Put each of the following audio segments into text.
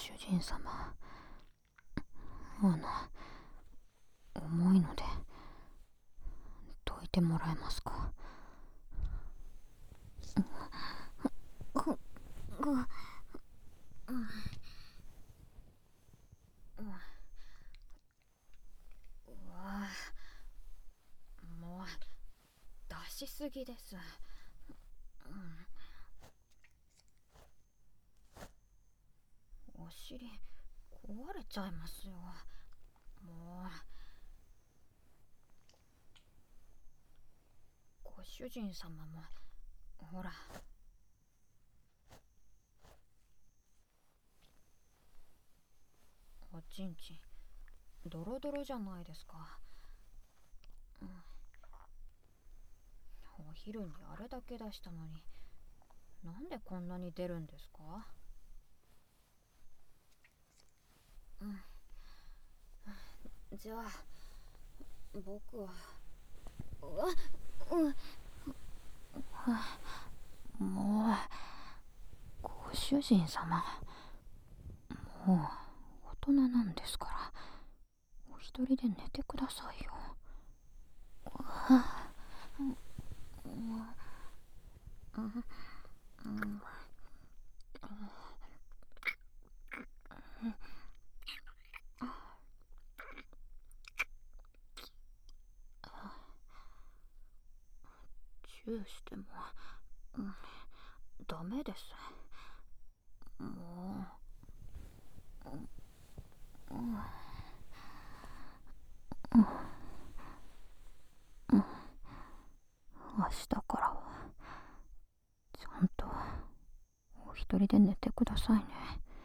主人様、重いのでどいてもらえますか。 うわ、もう出しすぎです。お尻壊れちゃいますよ。もうご主人様もほら、おちんちんドロドロじゃないですか。お昼にあれだけ出したのになんでこんなに出るんですか。じゃあ僕はもう、ご主人様、もう大人なんですから、お一人で寝てくださいよ。チューしても、ダメです。もう、明日からはちゃんとお一人で寝てくださいね。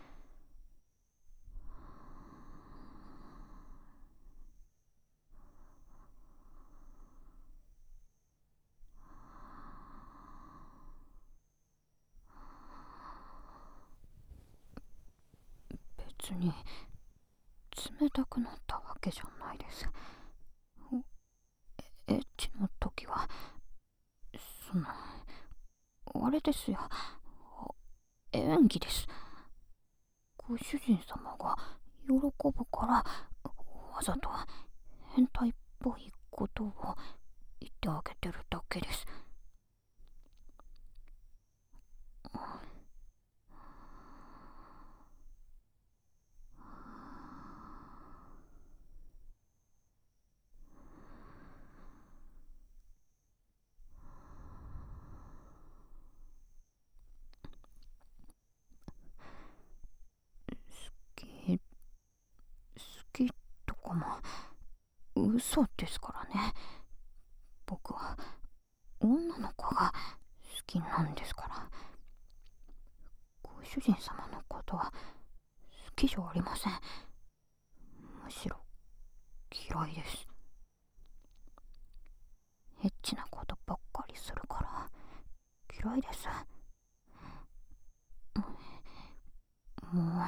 別に冷たくなったわけじゃないです。エッチの時は、その、あれですよ。演技です。ご主人様が喜ぶから、わざと変態っぽいことを言ってあげてるだけです。好きとかも嘘ですからね。僕は女の子が好きなんですから。ご主人様のことは好きじゃありません。むしろ嫌いです。エッチなことばっかりするから嫌いです。もう、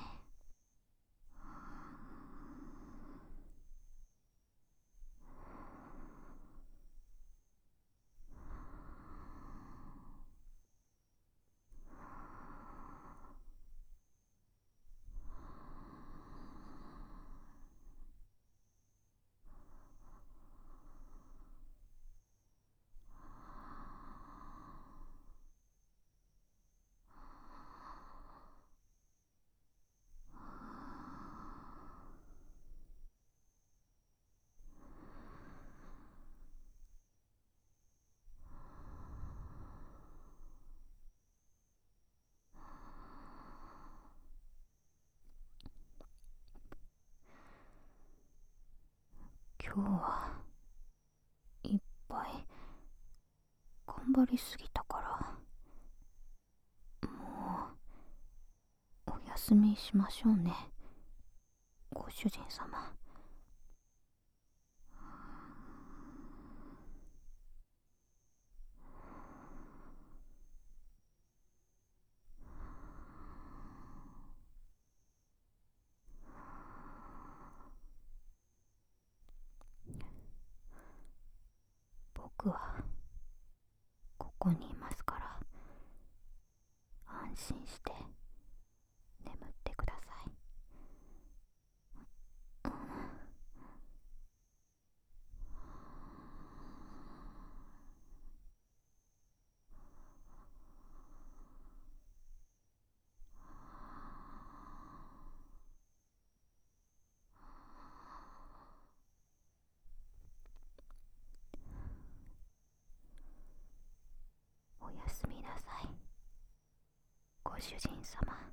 今日はいっぱい頑張りすぎたから、もうお休みしましょうね、ご主人様。僕はここにいますから、安心して眠ってください。 主人様。